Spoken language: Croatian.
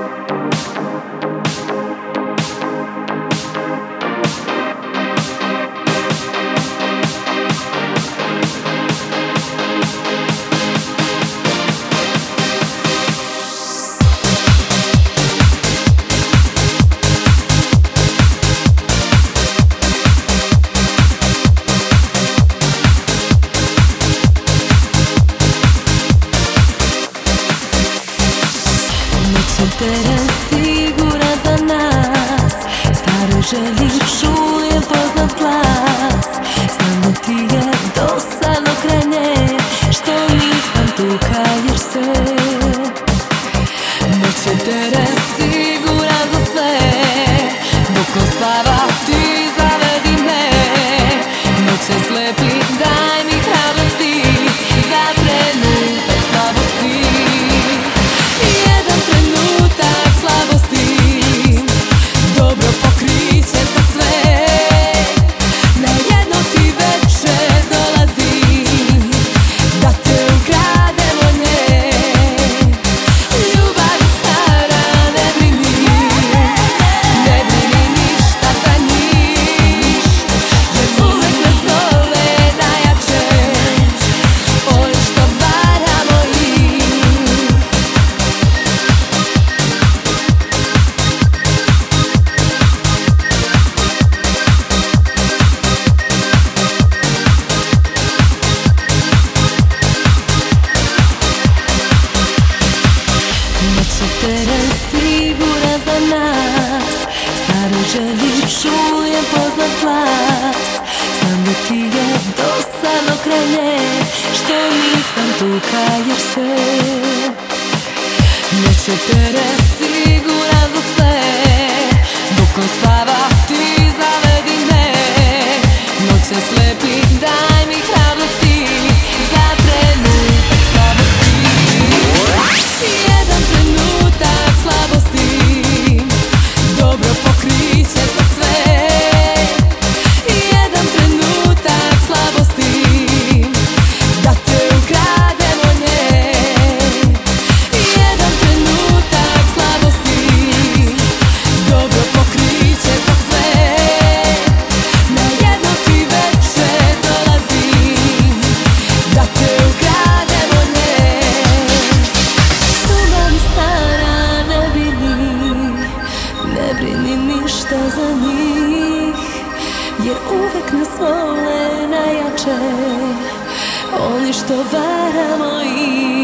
Teren siguran za nas, staroj želji čujem poznat glas. Znam da ti je dosadno kraj nje, što nisam tu kajer se. Noć je teren siguran za sve, dok on spava ti zavedi me. Noć je slepi, daj mi hrabrosti za trenutak slabosti. Dobro pokriće za sve, na jedno ti večer dolazim, da te ukradem od nje. Ljubav je stara, ne brini ništa za njih, jer uvek nas vole najjače, oni što varamo ih. Teren siguran za nas, staroj želji čujem poznat glas. Znam da ti je dosadno kraj nje, što nisam tu kajer se. Neće teren siguran za sve, dok on spava ti zavedi me. Noć je slepi, daj mi hrabrosti za trenutak slabosti. Jedan trenutak slabosti, dobro pokriće za sve. Jedan trenutak slabosti, da te ukradem od nje. Jedan trenutak slabosti, dobro pokriće za sve. Na jedno ti večer dolazim, da te ukradem od nje. Ljubav je stara, ne brini ništa za njih, jer uvek nas vole najjače, oni što varamo ih.